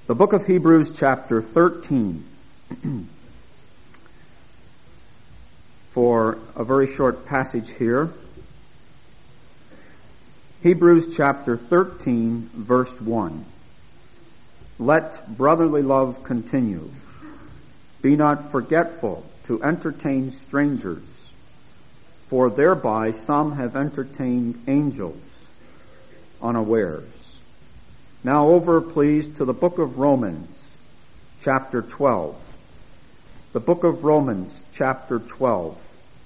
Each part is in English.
The book of Hebrews, chapter 13. For a very short passage here. Hebrews chapter 13, verse 1. Let brotherly love continue. Be not forgetful to entertain strangers, for thereby some have entertained angels unawares. Now over, please, to the book of Romans, chapter 12. The book of Romans, chapter 12.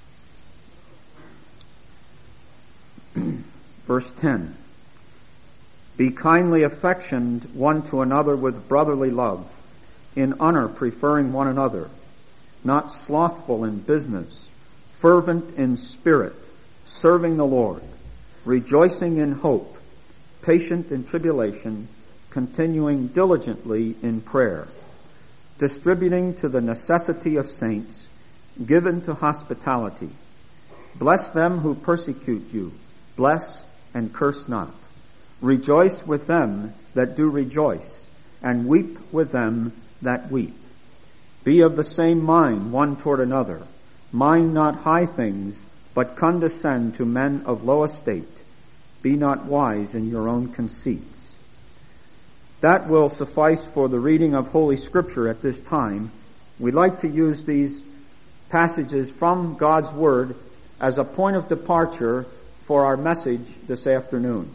Verse 10. Be kindly affectioned one to another with brotherly love, in honor preferring one another, not slothful in business, fervent in spirit, serving the Lord, rejoicing in hope, patient in tribulation, continuing diligently in prayer, distributing to the necessity of saints, given to hospitality. Bless them who persecute you. Bless and curse not. Rejoice with them that do rejoice, and weep with them that weep. Be of the same mind one toward another. Mind not high things, but condescend to men of low estate. Be not wise in your own conceits. That will suffice for the reading of Holy Scripture at this time. We like to use these passages from God's Word as a point of departure for our message this afternoon.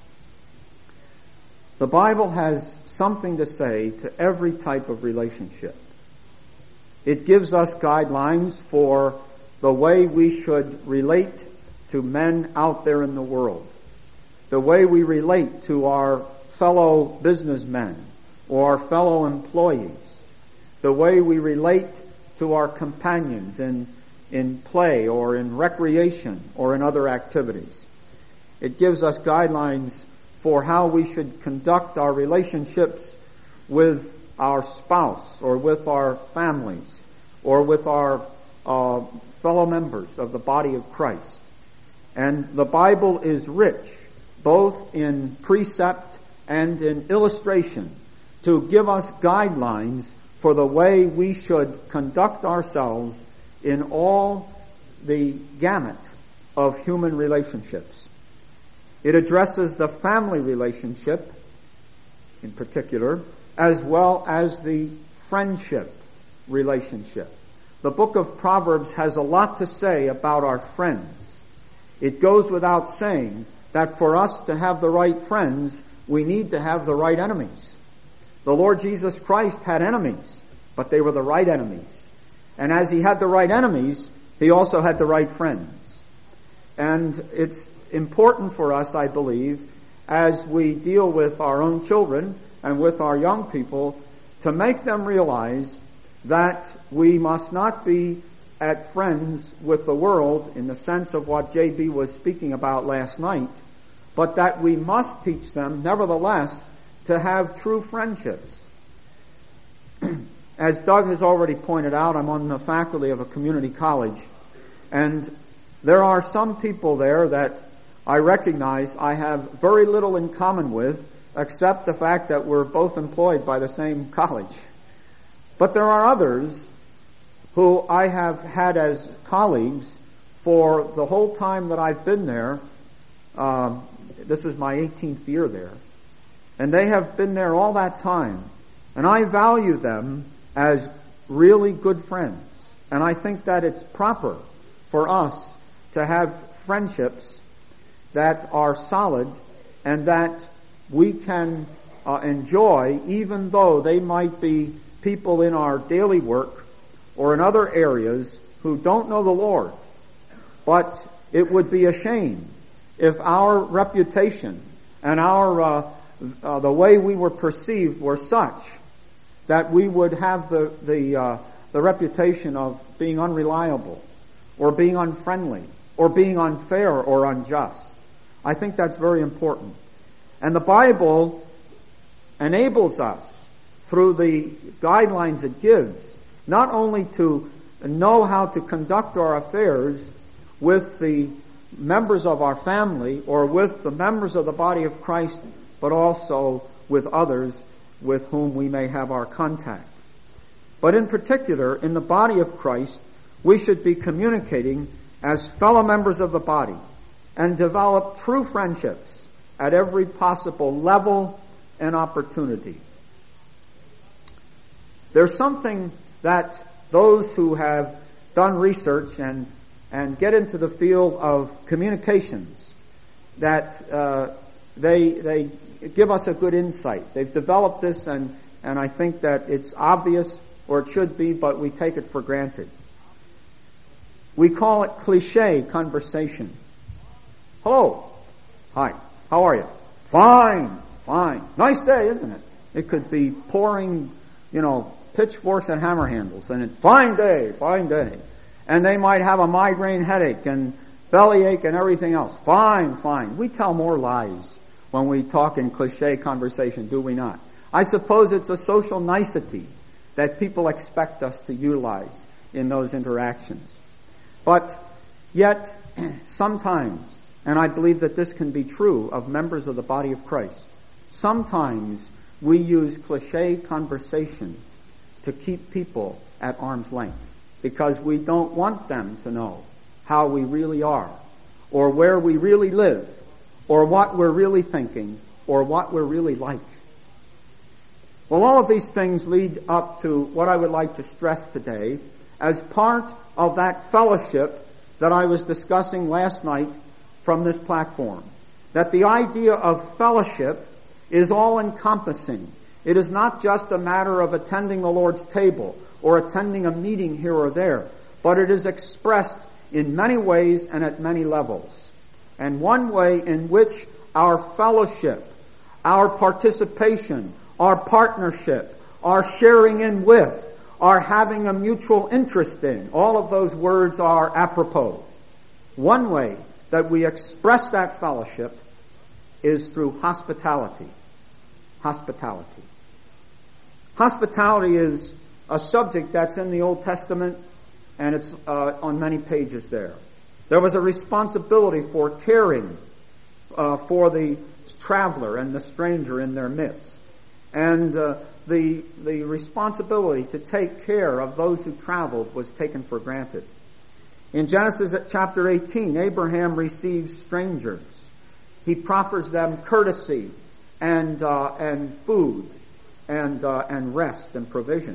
The Bible has something to say to every type of relationship. It gives us guidelines for the way we should relate to men out there in the world, the way we relate to our fellow businessmen or our fellow employees, the way we relate to our companions in play or in recreation or in other activities. It gives us guidelines for how we should conduct our relationships with our spouse or with our families or with our fellow members of the body of Christ. And the Bible is rich both in precept and in illustration to give us guidelines for the way we should conduct ourselves in all the gamut of human relationships. It addresses the family relationship in particular, as well as the friendship relationship. The book of Proverbs has a lot to say about our friends. It goes without saying that for us to have the right friends, we need to have the right enemies. The Lord Jesus Christ had enemies, but they were the right enemies. And as he had the right enemies, he also had the right friends. And it's important for us, I believe, as we deal with our own children and with our young people, to make them realize that we must not be at friends with the world in the sense of what J.B. was speaking about last night, but that we must teach them, nevertheless, to have true friendships. As Doug has already pointed out, I'm on the faculty of a community college, and there are some people there that I recognize I have very little in common with, except the fact that we're both employed by the same college. But there are others who I have had as colleagues for the whole time that I've been there. This is my 18th year there. And they have been there all that time. And I value them as really good friends. And I think that it's proper for us to have friendships that are solid and that we can enjoy, even though they might be people in our daily work or in other areas who don't know the Lord. But it would be a shame if our reputation and our the way we were perceived were such that we would have the reputation of being unreliable or being unfriendly or being unfair or unjust. I think that's very important. And the Bible enables us, through the guidelines it gives, not only to know how to conduct our affairs with the members of our family or with the members of the body of Christ, but also with others with whom we may have our contact. But in particular, in the body of Christ, we should be communicating as fellow members of the body and develop true friendships at every possible level and opportunity. There's something that those who have done research and get into the field of communications that they give us a good insight. They've developed this, and I think that it's obvious, or it should be, but we take it for granted. We call it cliche conversation. Hello. Hi. How are you? Fine. Fine. Nice day, isn't it? It could be pouring, pitchforks and hammer handles, and fine day, fine day. And they might have a migraine headache and bellyache and everything else. Fine, fine. We tell more lies when we talk in cliche conversation, do we not? I suppose it's a social nicety that people expect us to utilize in those interactions. But yet, sometimes, and I believe that this can be true of members of the body of Christ, sometimes we use cliche conversation to keep people at arm's length because we don't want them to know how we really are, or where we really live, or what we're really thinking, or what we're really like. Well, all of these things lead up to what I would like to stress today as part of that fellowship that I was discussing last night from this platform. That the idea of fellowship is all-encompassing. It is not just a matter of attending the Lord's table or attending a meeting here or there, but it is expressed in many ways and at many levels. And one way in which our fellowship, our participation, our partnership, our sharing in with, our having a mutual interest in, all of those words are apropos. One way that we express that fellowship is through hospitality. Hospitality. Hospitality is a subject that's in the Old Testament, and it's on many pages there. There was a responsibility for caring for the traveler and the stranger in their midst. And the responsibility to take care of those who traveled was taken for granted. In Genesis chapter 18, Abraham receives strangers. He proffers them courtesy and food and rest and provision.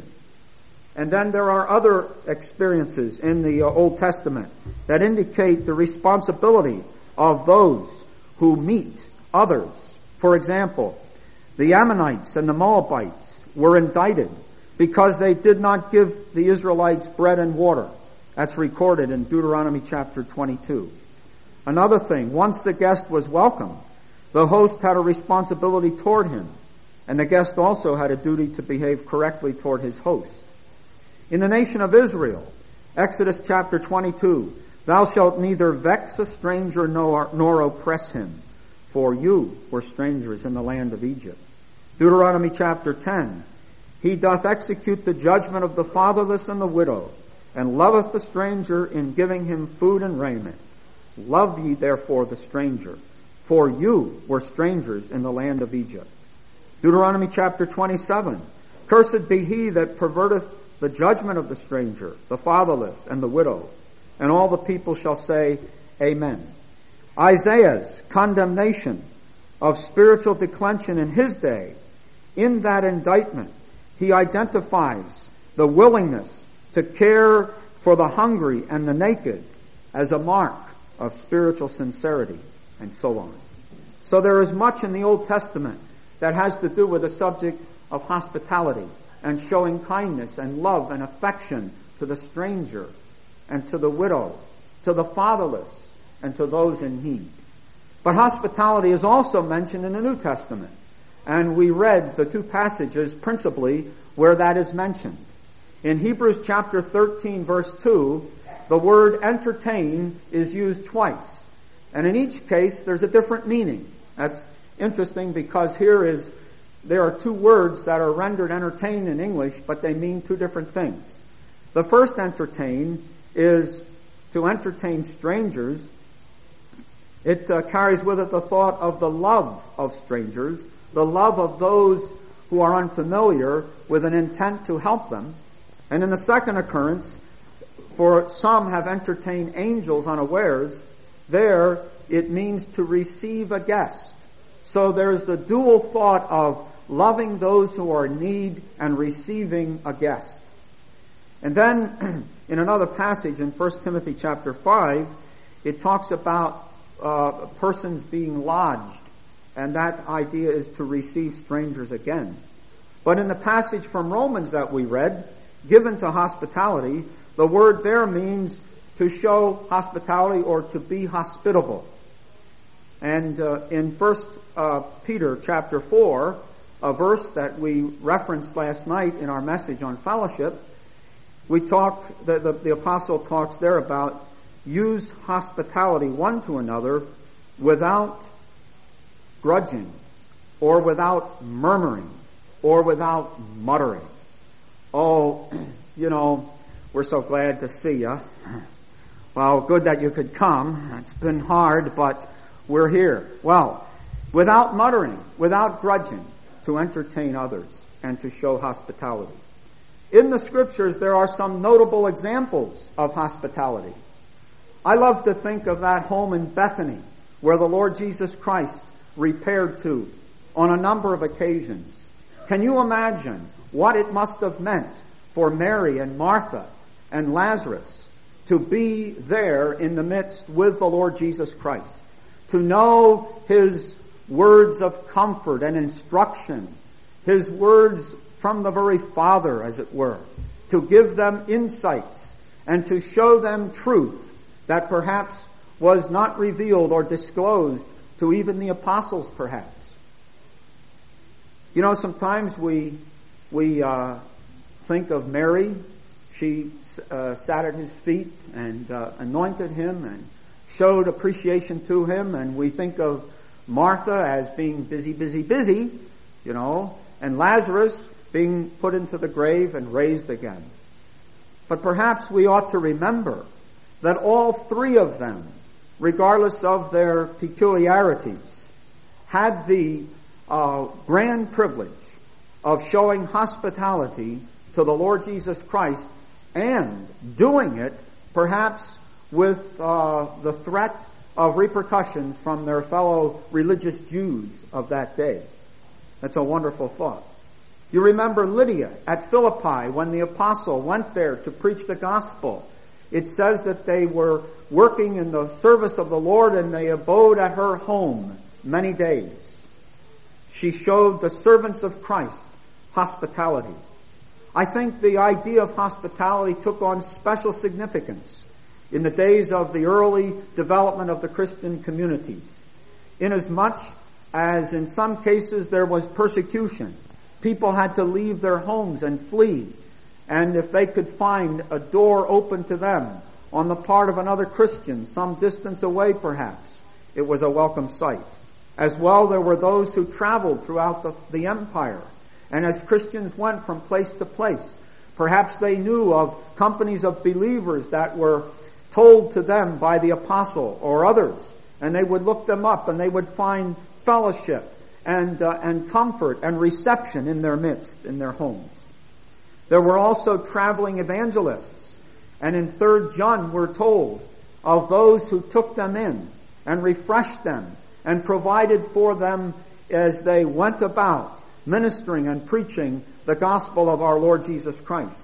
And then there are other experiences in the Old Testament that indicate the responsibility of those who meet others. For example, the Ammonites and the Moabites were indicted because they did not give the Israelites bread and water. That's recorded in Deuteronomy chapter 22. Another thing, once the guest was welcome, the host had a responsibility toward him, and the guest also had a duty to behave correctly toward his host. In the nation of Israel, Exodus chapter 22, thou shalt neither vex a stranger nor oppress him, for you were strangers in the land of Egypt. Deuteronomy chapter 10, he doth execute the judgment of the fatherless and the widow, and loveth the stranger in giving him food and raiment. Love ye therefore the stranger, for you were strangers in the land of Egypt. Deuteronomy chapter 27, cursed be he that perverteth the judgment of the stranger, the fatherless, and the widow. And all the people shall say, Amen. Isaiah's condemnation of spiritual declension in his day, in that indictment, he identifies the willingness to care for the hungry and the naked as a mark of spiritual sincerity, and so on. So there is much in the Old Testament that has to do with the subject of hospitality and showing kindness and love and affection to the stranger and to the widow, to the fatherless, and to those in need. But hospitality is also mentioned in the New Testament. And we read the two passages principally where that is mentioned. In Hebrews chapter 13 verse 2, the word entertain is used twice. And in each case there's a different meaning. That's interesting because there are two words that are rendered entertain in English, but they mean two different things. The first entertain is to entertain strangers. It carries with it the thought of the love of strangers, the love of those who are unfamiliar with an intent to help them. And in the second occurrence, for some have entertained angels unawares, there it means to receive a guest. So there's the dual thought of loving those who are in need and receiving a guest. And then in another passage in 1 Timothy chapter 5, it talks about persons being lodged, and that idea is to receive strangers again. But in the passage from Romans that we read, given to hospitality, the word there means to show hospitality or to be hospitable. And in 1 Peter chapter 4, a verse that we referenced last night in our message on fellowship, the apostle talks there about use hospitality one to another without grudging, or without murmuring, or without muttering. Oh, we're so glad to see you. Well, good that you could come. It's been hard, but we're here. Well, without muttering, without grudging, to entertain others and to show hospitality. In the Scriptures, there are some notable examples of hospitality. I love to think of that home in Bethany, where the Lord Jesus Christ repaired to on a number of occasions. Can you imagine what it must have meant for Mary and Martha and Lazarus to be there in the midst with the Lord Jesus Christ, to know His words of comfort and instruction, His words from the very Father, as it were, to give them insights and to show them truth that perhaps was not revealed or disclosed to even the apostles, perhaps. Sometimes we think of Mary. She sat at His feet and anointed Him and showed appreciation to Him. And we think of Martha as being busy, and Lazarus being put into the grave and raised again. But perhaps we ought to remember that all three of them, regardless of their peculiarities, had the grand privilege of showing hospitality to the Lord Jesus Christ, and doing it perhaps with the threat of repercussions from their fellow religious Jews of that day. That's a wonderful thought. You remember Lydia at Philippi when the apostle went there to preach the gospel. It says that they were working in the service of the Lord, and they abode at her home many days. She showed the servants of Christ hospitality. I think the idea of hospitality took on special significance in the days of the early development of the Christian communities, inasmuch as in some cases there was persecution. People had to leave their homes and flee, and if they could find a door open to them on the part of another Christian, some distance away perhaps, it was a welcome sight. As well, there were those who traveled throughout the empire, and as Christians went from place to place, perhaps they knew of companies of believers that were told to them by the apostle or others, and they would look them up and they would find fellowship and comfort and reception in their midst, in their homes. There were also traveling evangelists, and in 3 John we're told of those who took them in and refreshed them and provided for them as they went about ministering and preaching the gospel of our Lord Jesus Christ.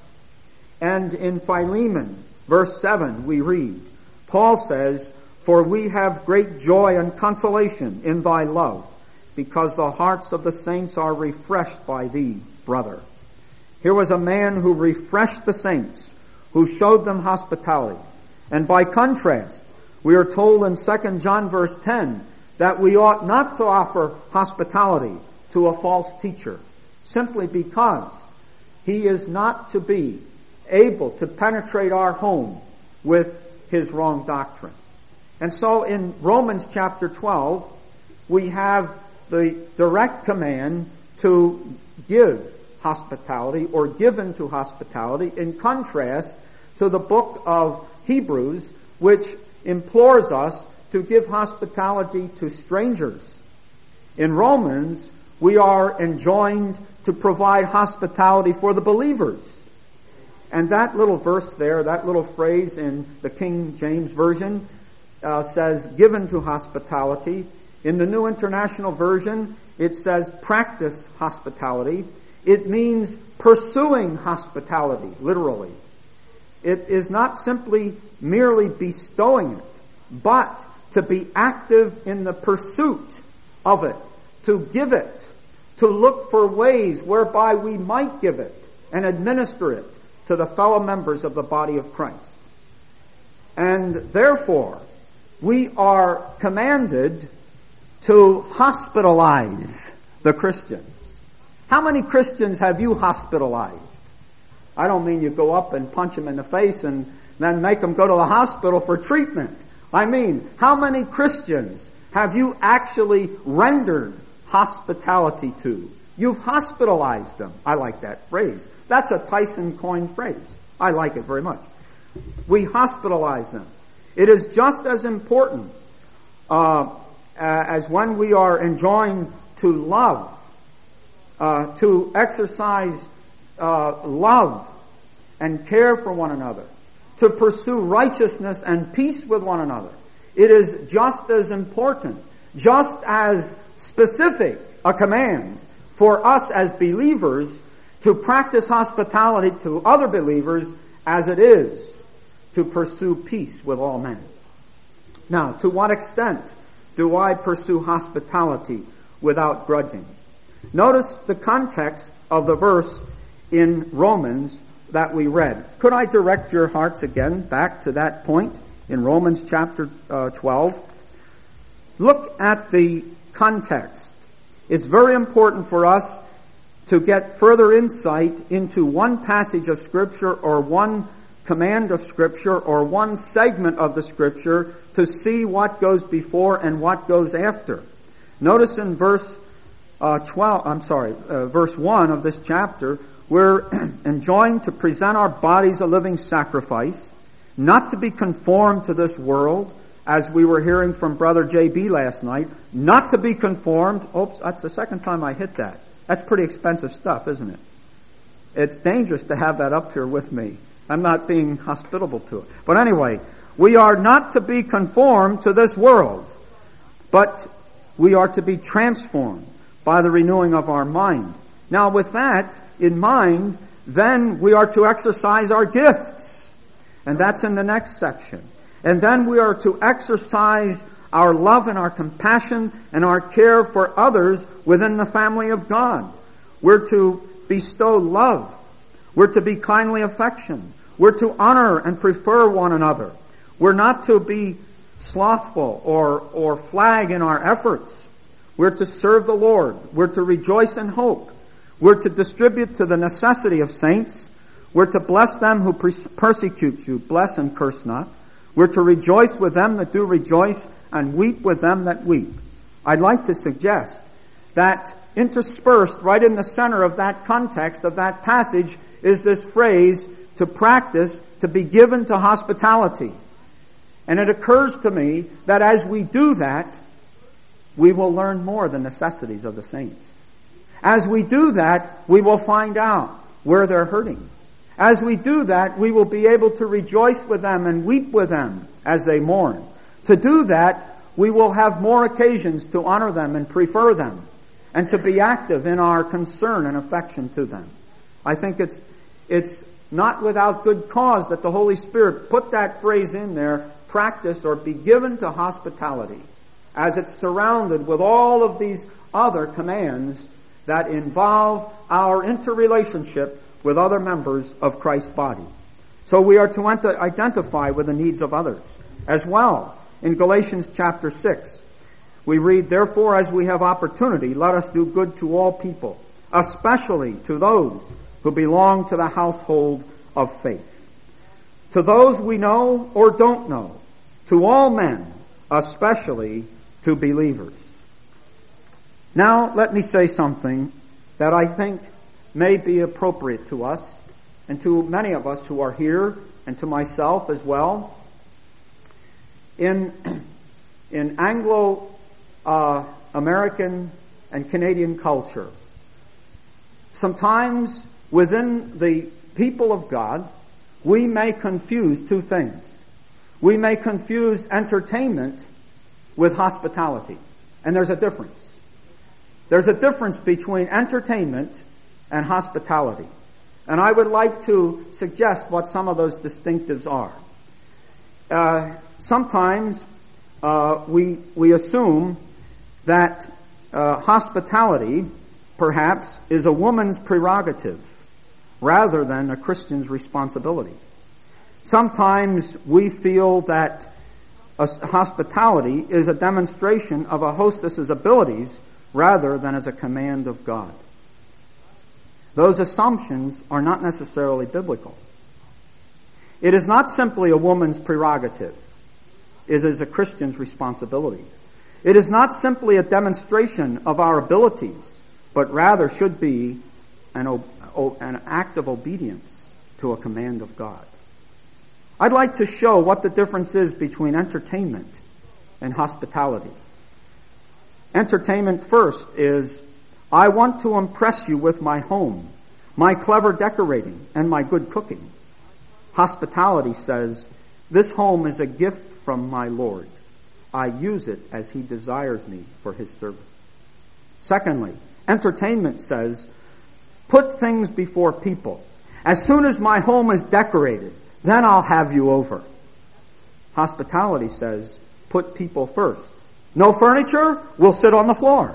And in Philemon, verse 7, we read, Paul says, "For we have great joy and consolation in thy love, because the hearts of the saints are refreshed by thee, brother." Here was a man who refreshed the saints, who showed them hospitality. And by contrast, we are told in 2 John verse 10 that we ought not to offer hospitality to a false teacher, simply because he is not to be able to penetrate our home with his wrong doctrine. And so in Romans chapter 12, we have the direct command to give hospitality, or given to hospitality, in contrast to the book of Hebrews, which implores us to give hospitality to strangers. In Romans, we are enjoined to provide hospitality for the believers. And that little verse there, that little phrase in the King James Version says, given to hospitality. In the New International Version, it says practice hospitality. It means pursuing hospitality, literally. It is not simply merely bestowing it, but to be active in the pursuit of it, to give it, to look for ways whereby we might give it and administer it to the fellow members of the body of Christ. And therefore, we are commanded to hospitalize the Christians. How many Christians have you hospitalized? I don't mean you go up and punch them in the face and then make them go to the hospital for treatment. I mean, how many Christians have you actually rendered hospitality to? You've hospitalized them. I like that phrase. That's a Tyson coined phrase. I like it very much. We hospitalize them. It is just as important as when we are enjoined to love, to exercise love and care for one another, to pursue righteousness and peace with one another. It is just as important, just as specific a command for us as believers to practice hospitality to other believers as it is to pursue peace with all men. Now, to what extent do I pursue hospitality without grudging? Notice the context of the verse in Romans that we read. Could I direct your hearts again back to that point in Romans chapter 12? Look at the context. It's very important for us to get further insight into one passage of Scripture or one command of Scripture or one segment of the Scripture to see what goes before and what goes after. Notice in verse 1 of this chapter, we're enjoined to present our bodies a living sacrifice, not to be conformed to this world, as we were hearing from Brother J.B. last night, not to be conformed. Oops, that's the second time I hit that. That's pretty expensive stuff, isn't it? It's dangerous to have that up here with me. I'm not being hospitable to it. But anyway, we are not to be conformed to this world, but we are to be transformed by the renewing of our mind. Now, with that in mind, then we are to exercise our gifts. And that's in the next section. And then we are to exercise our love and our compassion and our care for others within the family of God. We're to bestow love. We're to be kindly affection. We're to honor and prefer one another. We're not to be slothful or flag in our efforts. We're to serve the Lord. We're to rejoice in hope. We're to distribute to the necessity of saints. We're to bless them who persecute you. Bless and curse not. We're to rejoice with them that do rejoice and weep with them that weep. I'd like to suggest that interspersed right in the center of that context, of that passage, is this phrase, to practice, to be given to hospitality. And it occurs to me that as we do that, we will learn more the necessities of the saints. As we do that, we will find out where they're hurting. As we do that, we will be able to rejoice with them and weep with them as they mourn. To do that, we will have more occasions to honor them and prefer them, and to be active in our concern and affection to them. I think it's not without good cause that the Holy Spirit put that phrase in there, practice or be given to hospitality, as it's surrounded with all of these other commands that involve our interrelationship with other members of Christ's body. So we are to identify with the needs of others as well. In Galatians chapter 6, we read, "Therefore, as we have opportunity, let us do good to all people, especially to those who belong to the household of faith. To those we know or don't know, to all men, especially to believers." Now, let me say something that I think may be appropriate to us and to many of us who are here and to myself as well. In Anglo-American and Canadian culture. Sometimes within the people of God, we may confuse two things. We may confuse entertainment with hospitality. And there's a difference. There's a difference between entertainment and hospitality. And I would like to suggest what some of those distinctives are. Sometimes we assume that hospitality, perhaps, is a woman's prerogative rather than a Christian's responsibility. Sometimes we feel that hospitality is a demonstration of a hostess's abilities rather than as a command of God. Those assumptions are not necessarily biblical. It is not simply a woman's prerogative. It is a Christian's responsibility. It is not simply a demonstration of our abilities, but rather should be an act of obedience to a command of God. I'd like to show what the difference is between entertainment and hospitality. Entertainment first is, I want to impress you with my home, my clever decorating, and my good cooking. Hospitality says, this home is a gift from my Lord. I use it as He desires me for His service. Secondly, entertainment says, put things before people. As soon as my home is decorated, then I'll have you over. Hospitality says, put people first. No furniture? We'll sit on the floor.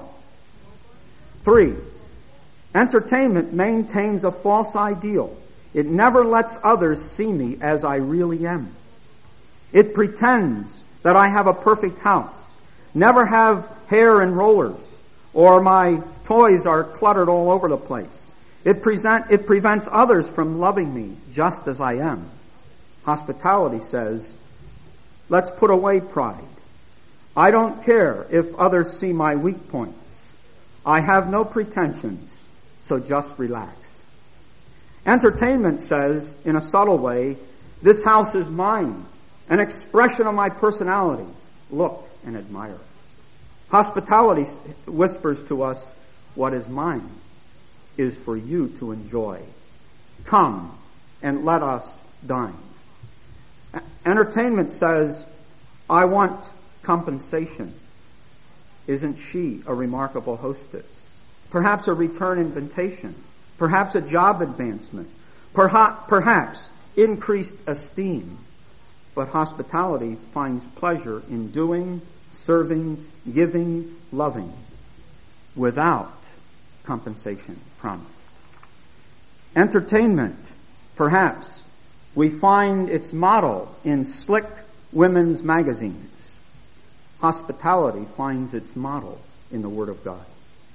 3, entertainment maintains a false ideal. It never lets others see me as I really am. It pretends that I have a perfect house, never have hair and rollers, or my toys are cluttered all over the place. It prevents others from loving me just as I am. Hospitality says, let's put away pride. I don't care if others see my weak points. I have no pretensions, so just relax. Entertainment says, in a subtle way, this house is mine, an expression of my personality. Look and admire. Hospitality whispers to us, what is mine is for you to enjoy. Come and let us dine. Entertainment says, I want compensation. Isn't she a remarkable hostess? Perhaps a return invitation. Perhaps a job advancement. Perhaps increased esteem. But hospitality finds pleasure in doing, serving, giving, loving, without compensation promised. Entertainment, perhaps, we find its model in slick women's magazines. Hospitality finds its model in the Word of God.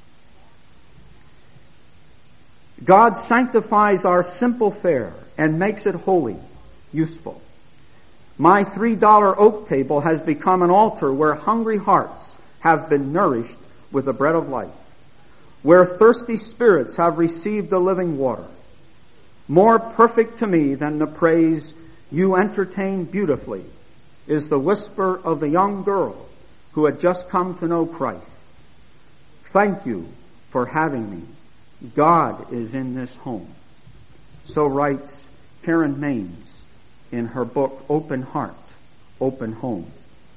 God sanctifies our simple fare and makes it holy, useful. My $3 oak table has become an altar where hungry hearts have been nourished with the bread of life, where thirsty spirits have received the living water. More perfect to me than the praise, you entertain beautifully, is the whisper of the young girl who had just come to know Christ. Thank you for having me. God is in this home. So writes Karen Maines in her book, Open Heart, Open Home.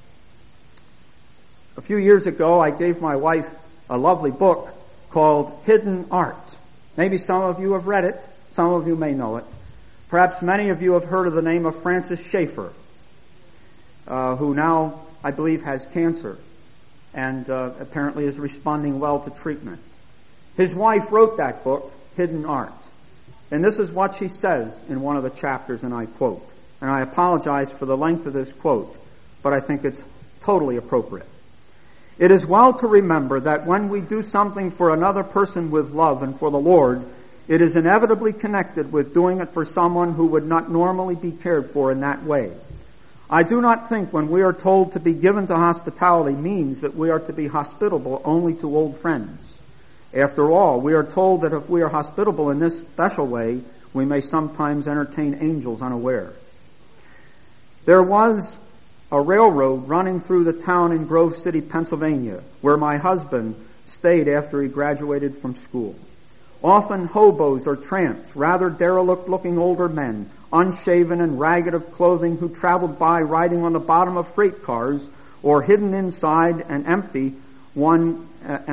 A few years ago, I gave my wife a lovely book called Hidden Art. Maybe some of you have read it. Some of you may know it. Perhaps many of you have heard of the name of Francis Schaeffer, who now, I believe, has cancer and apparently is responding well to treatment. His wife wrote that book, Hidden Art. And this is what she says in one of the chapters, and I quote. And I apologize for the length of this quote, but I think it's totally appropriate. It is well to remember that when we do something for another person with love and for the Lord, it is inevitably connected with doing it for someone who would not normally be cared for in that way. I do not think when we are told to be given to hospitality means that we are to be hospitable only to old friends. After all, we are told that if we are hospitable in this special way, we may sometimes entertain angels unawares. There was a railroad running through the town in Grove City, Pennsylvania, where my husband stayed after he graduated from school. Often hobos or tramps, rather derelict-looking older men, unshaven and ragged of clothing, who traveled by riding on the bottom of freight cars or hidden inside an empty one,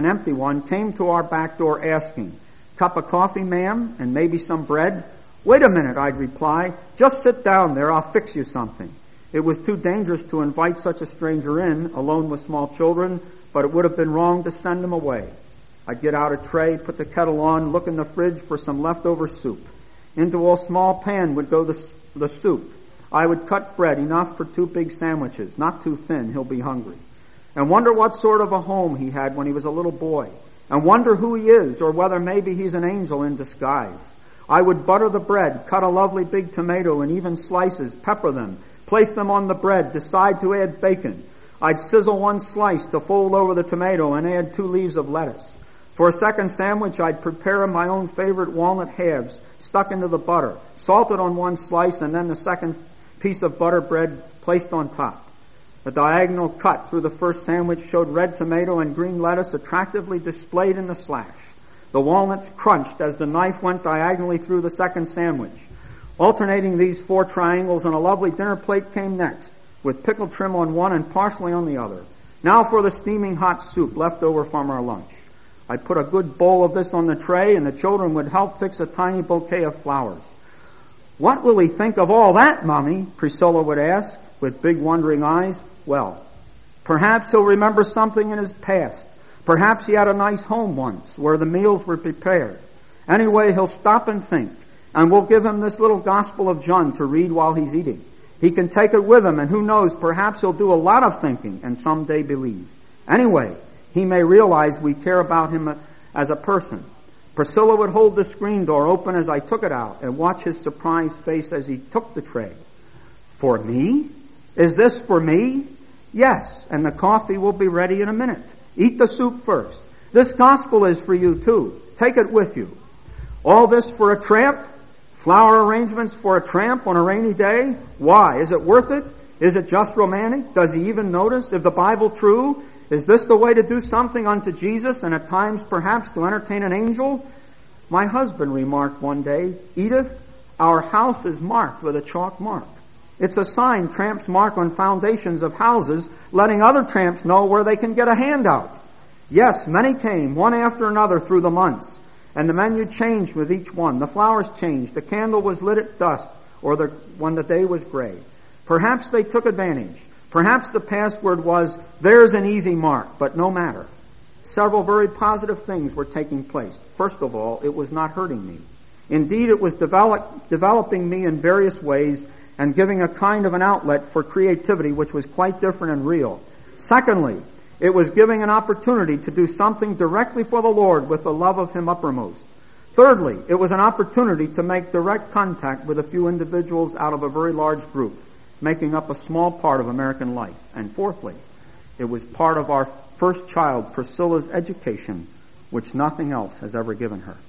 came to our back door asking, "Cup of coffee, ma'am, and maybe some bread?" "Wait a minute," I'd reply. "Just sit down there. I'll fix you something." It was too dangerous to invite such a stranger in, alone with small children, but it would have been wrong to send him away. I'd get out a tray, put the kettle on, look in the fridge for some leftover soup. Into a small pan would go the soup. I would cut bread, enough for 2 big sandwiches, not too thin, he'll be hungry. And wonder what sort of a home he had when he was a little boy. And wonder who he is, or whether maybe he's an angel in disguise. I would butter the bread, cut a lovely big tomato in even slices, pepper them, place them on the bread, decide to add bacon. I'd sizzle 1 slice to fold over the tomato and add 2 leaves of lettuce. For a second sandwich, I'd prepare my own favorite walnut halves, stuck into the butter, salted on 1 slice, and then the second piece of butter bread placed on top. The diagonal cut through the first sandwich showed red tomato and green lettuce attractively displayed in the slash. The walnuts crunched as the knife went diagonally through the second sandwich. Alternating these 4 triangles on a lovely dinner plate came next, with pickle trim on one and parsley on the other. Now for the steaming hot soup left over from our lunch. I'd put a good bowl of this on the tray, and the children would help fix a tiny bouquet of flowers. "What will he think of all that, Mommy?" Priscilla would ask, with big wondering eyes. Well, perhaps he'll remember something in his past. Perhaps he had a nice home once, where the meals were prepared. Anyway, he'll stop and think, and we'll give him this little Gospel of John to read while he's eating. He can take it with him, and who knows, perhaps he'll do a lot of thinking and someday believe. Anyway, he may realize we care about him as a person. Priscilla would hold the screen door open as I took it out and watch his surprised face as he took the tray. "For me? Is this for me?" "Yes, and the coffee will be ready in a minute. Eat the soup first. This gospel is for you too. Take it with you." All this for a tramp? Flower arrangements for a tramp on a rainy day? Why? Is it worth it? Is it just romantic? Does he even notice? If the Bible true, is this the way to do something unto Jesus, and at times perhaps to entertain an angel? My husband remarked one day, "Edith, our house is marked with a chalk mark. It's a sign tramps mark on foundations of houses, letting other tramps know where they can get a handout." Yes, many came, one after another through the months, and the menu changed with each one. The flowers changed. The candle was lit at dusk, or when the day was gray. Perhaps they took advantage. Perhaps the password was, "There's an easy mark," but no matter. Several very positive things were taking place. First of all, it was not hurting me. Indeed, it was developing me in various ways and giving a kind of an outlet for creativity which was quite different and real. Secondly, it was giving an opportunity to do something directly for the Lord with the love of Him uppermost. Thirdly, it was an opportunity to make direct contact with a few individuals out of a very large group, making up a small part of American life. And fourthly, it was part of our first child, Priscilla's education, which nothing else has ever given her.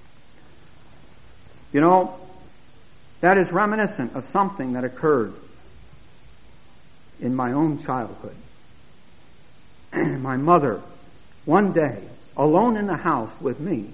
You know, that is reminiscent of something that occurred in my own childhood. My mother, one day, alone in the house with me,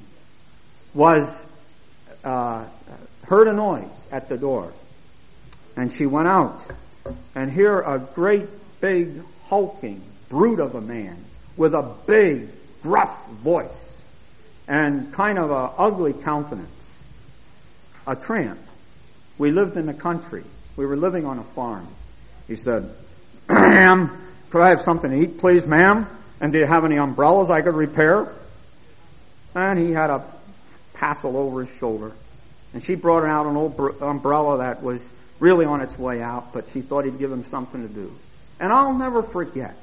heard a noise at the door. And she went out, and here a great big hulking brute of a man with a big gruff voice and kind of a ugly countenance. A tramp. We lived in the country. We were living on a farm. He said, "Ma'am, could I have something to eat, please, ma'am? And do you have any umbrellas I could repair?" And he had a passel over his shoulder. And she brought out an old umbrella that was really on its way out, but she thought he'd give him something to do. And I'll never forget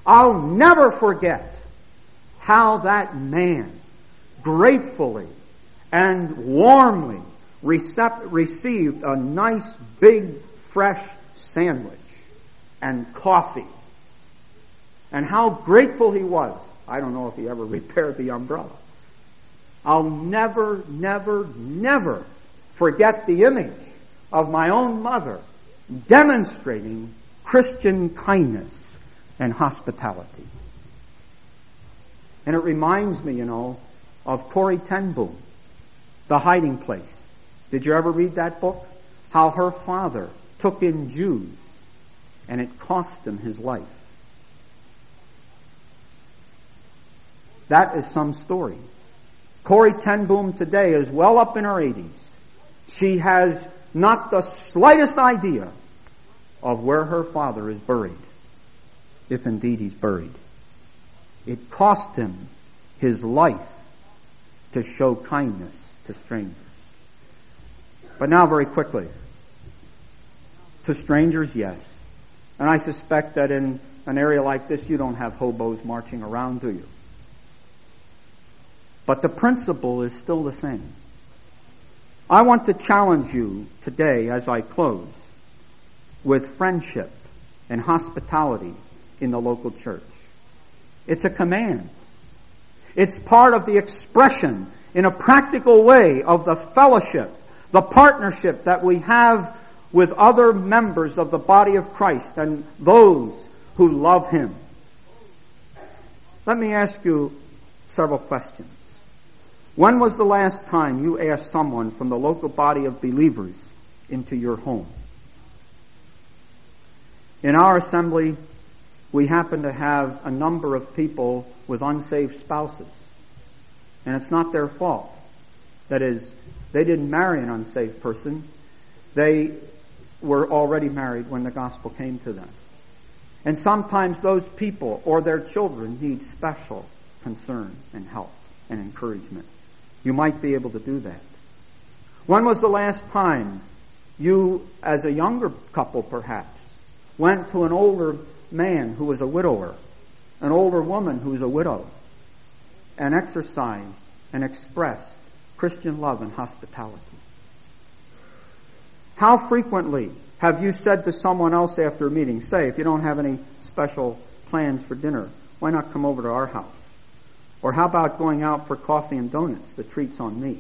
how that man gratefully and warmly received a nice big fresh sandwich and coffee. And how grateful he was. I don't know if he ever repaired the umbrella. I'll never forget the image of my own mother demonstrating Christian kindness and hospitality. And it reminds me, of Corrie ten Boom, The Hiding Place. Did you ever read that book? How her father took in Jews, and it cost him his life. That is some story. Corrie ten Boom today is well up in her 80s. She has not the slightest idea of where her father is buried, if indeed he's buried. It cost him his life to show kindness to strangers. But now very quickly, to strangers, yes. And I suspect that in an area like this you don't have hobos marching around, do you? But the principle is still the same. I want to challenge you today as I close with friendship and hospitality in the local church. It's a command. It's part of the expression in a practical way of the fellowship, the partnership that we have with other members of the body of Christ and those who love Him. Let me ask you several questions. When was the last time you asked someone from the local body of believers into your home? In our assembly, we happen to have a number of people with unsaved spouses. And it's not their fault. That is, they didn't marry an unsaved person. They were already married when the gospel came to them. And sometimes those people or their children need special concern and help and encouragement. You might be able to do that. When was the last time you, as a younger couple perhaps, went to an older man who was a widower, an older woman who was a widow, and exercised and expressed Christian love and hospitality? How frequently have you said to someone else after a meeting, say, if you don't have any special plans for dinner, why not come over to our house? Or how about going out for coffee and donuts? The treat's on me.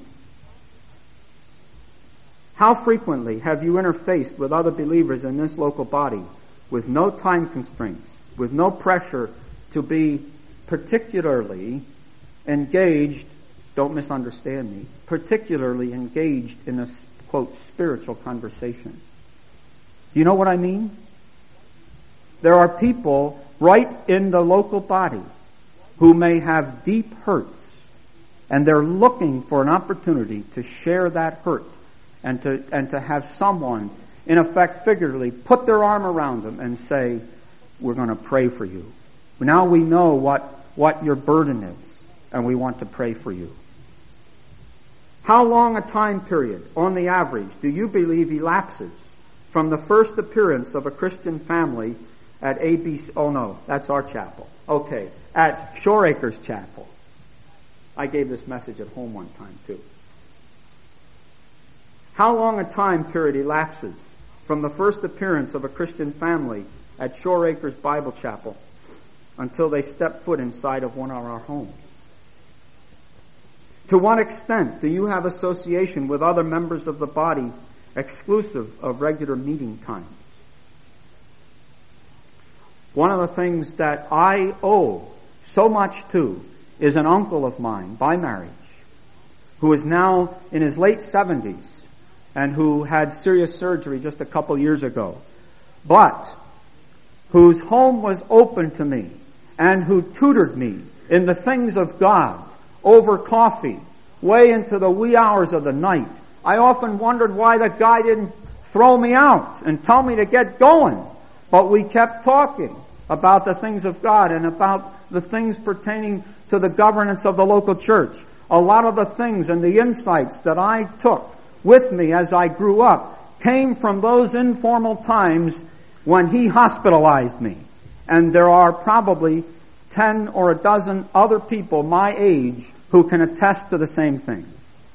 How frequently have you interfaced with other believers in this local body with no time constraints, with no pressure to be particularly engaged, don't misunderstand me, particularly engaged in a, quote, spiritual conversation? Do you know what I mean? There are people right in the local body who may have deep hurts, and they're looking for an opportunity to share that hurt and to have someone, in effect figuratively, put their arm around them and say, we're going to pray for you. Now we know what your burden is, and we want to pray for you. How long a time period, on the average, do you believe elapses from the first appearance of a Christian family at ABC? Oh no, that's our chapel. Okay, at Shore Acres Chapel. I gave this message at home one time too. How long a time period elapses from the first appearance of a Christian family at Shore Acres Bible Chapel until they step foot inside of one of our homes? To what extent do you have association with other members of the body exclusive of regular meeting times? One of the things that I owe so much to is an uncle of mine by marriage who is now in his late 70s and who had serious surgery just a couple years ago, but whose home was open to me and who tutored me in the things of God over coffee way into the wee hours of the night. I often wondered why the guy didn't throw me out and tell me to get going, but we kept talking about the things of God and about the things pertaining to the governance of the local church. A lot of the things and the insights that I took with me as I grew up came from those informal times when he hospitalized me. And there are probably 10 or a dozen other people my age who can attest to the same thing.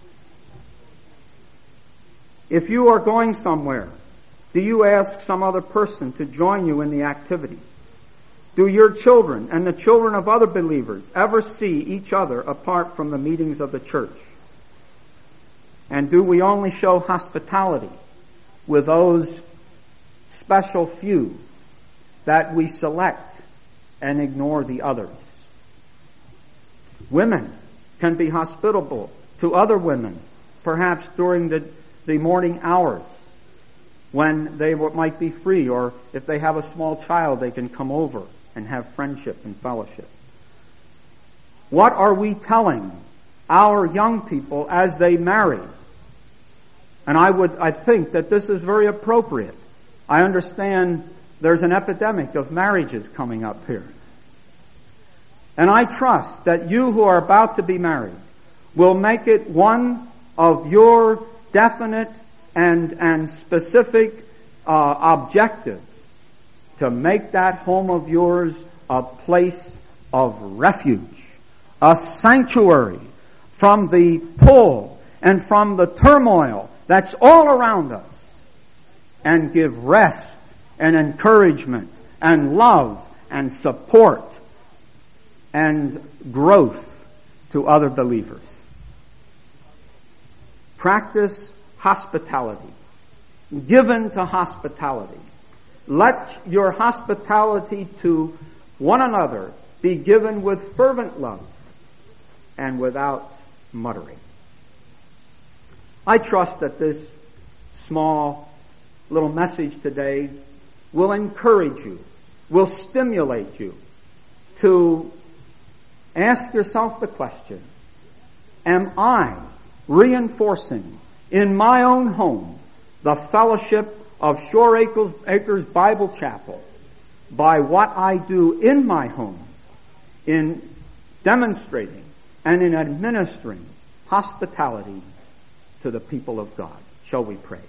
If you are going somewhere, do you ask some other person to join you in the activity? Do your children and the children of other believers ever see each other apart from the meetings of the church? And do we only show hospitality with those special few that we select and ignore the others? Women can be hospitable to other women, perhaps during the morning hours when they might be free, or if they have a small child, they can come over and have friendship and fellowship. What are we telling our young people as they marry? And I think that this is very appropriate. I understand there's an epidemic of marriages coming up here. And I trust that you who are about to be married will make it one of your definite and specific objectives to make that home of yours a place of refuge, a sanctuary from the pull and from the turmoil that's all around us, and give rest and encouragement and love and support and growth to other believers. Practice hospitality, given to hospitality. Let your hospitality to one another be given with fervent love and without muttering. I trust that this small little message today will encourage you, will stimulate you to ask yourself the question, am I reinforcing in my own home the fellowship of Shore Acres Bible Chapel by what I do in my home in demonstrating and in administering hospitality to the people of God? Shall we pray?